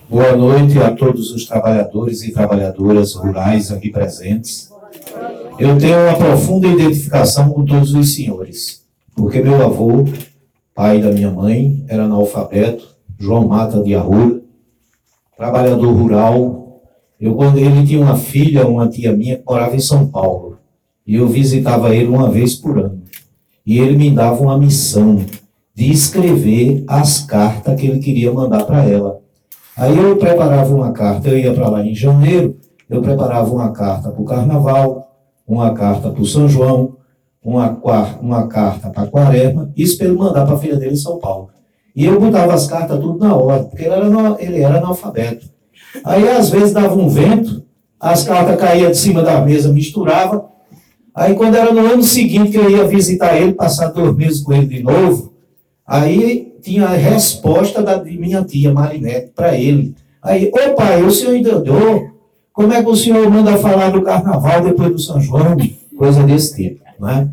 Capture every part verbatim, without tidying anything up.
Boa noite a todos os trabalhadores e trabalhadoras rurais aqui presentes. Eu tenho uma profunda identificação com todos os senhores, porque meu avô, pai da minha mãe, era analfabeto, João Mata de Arruda, trabalhador rural. Eu, quando ele tinha uma filha, uma tia minha, que morava em São Paulo, e eu visitava ele uma vez por ano. E ele me dava uma missão de escrever as cartas que ele queria mandar para ela. Aí eu preparava uma carta, eu ia para lá em janeiro, eu preparava uma carta para o Carnaval, uma carta para o São João, uma, uma carta para a Quaresma, isso para ele mandar para a filha dele em São Paulo. E eu botava as cartas tudo na hora, porque ele era, no, ele era analfabeto. Aí às vezes dava um vento, as cartas caíam de cima da mesa, misturava. Aí quando era no ano seguinte que eu ia visitar ele, passar dois meses com ele de novo, aí tinha a resposta da de minha tia Marinete para ele. Aí, ô pai, o senhor entendeu? Como é que o senhor manda falar do Carnaval depois do São João? Coisa desse tipo, né?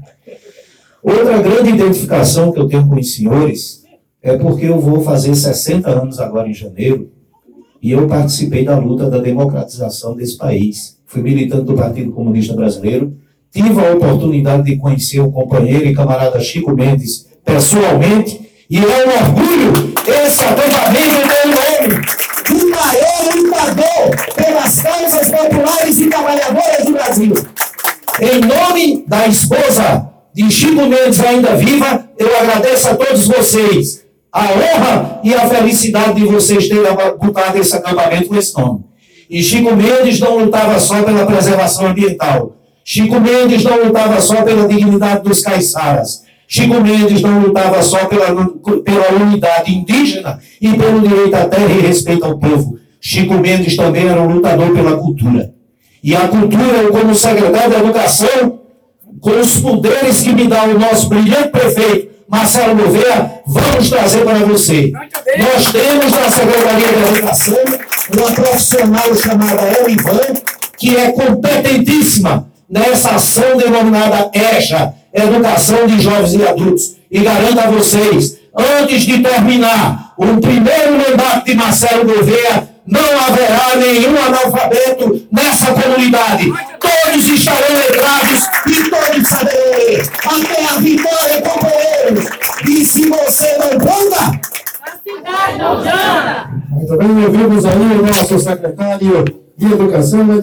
Outra grande identificação que eu tenho com os senhores é porque eu vou fazer sessenta anos agora em janeiro e eu participei da luta da democratização desse país. Fui militante do Partido Comunista Brasileiro, tive a oportunidade de conhecer o companheiro e camarada Chico Mendes pessoalmente, e é um orgulho esse acampamento tem o nome do maior lutador pelas causas populares e trabalhadoras do Brasil. Em nome da esposa de Chico Mendes, ainda viva, eu agradeço a todos vocês a honra e a felicidade de vocês terem botado esse acampamento com esse nome. E Chico Mendes não lutava só pela preservação ambiental. Chico Mendes não lutava só pela dignidade dos caiçaras. Chico Mendes não lutava só pela, pela unidade indígena e pelo direito à terra e respeito ao povo. Chico Mendes também era um lutador pela cultura. E a cultura, eu como secretário da Educação, com os poderes que me dá o nosso brilhante prefeito, Marcelo Gouveia, vamos trazer para você. Nós temos na Secretaria da Educação uma profissional chamada Elivan, que é competentíssima nessa ação denominada EJA, Educação de Jovens e Adultos. E garanto a vocês, antes de terminar o primeiro mandato de Marcelo Gouveia, não haverá nenhum analfabeto nessa comunidade. Todos estarão letrados e todos saberão ler. Até a vitória, companheiros. E se você não conta, a cidade não anda. Muito bem, ouvimos aí o nosso secretário de Educação.